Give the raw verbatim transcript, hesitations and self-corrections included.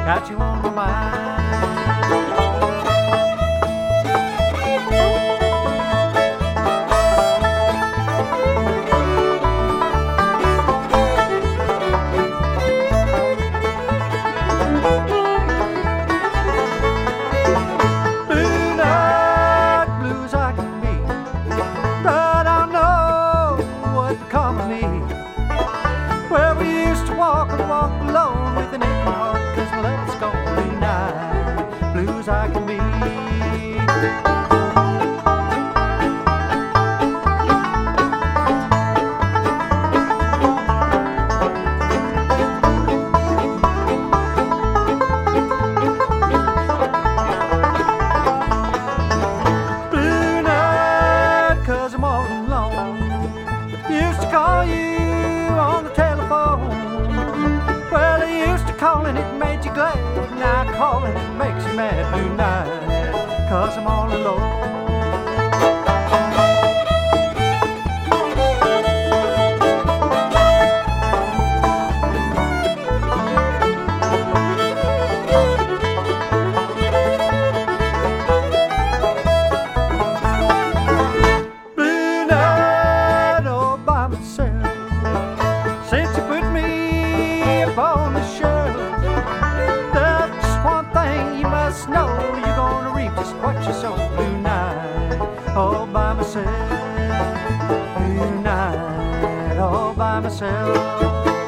got you on my mind. Blue night blues I can be, but I know what become of me. Well, we used to walk and walk alone with an aching heart, 'cause my love's gone. Blue night blues I can be. Blue night, 'cause I'm all alone. Used to call you on the telephone. Well, I used to call and it made you glad. Now calling it makes you mad. Blue night, 'cause I'm all alone. Blue night all by myself. Since you put me upon the shelf, there's just one thing you must know. You're gonna reap just what you sow. Blue night all by myself. Blue night all by myself.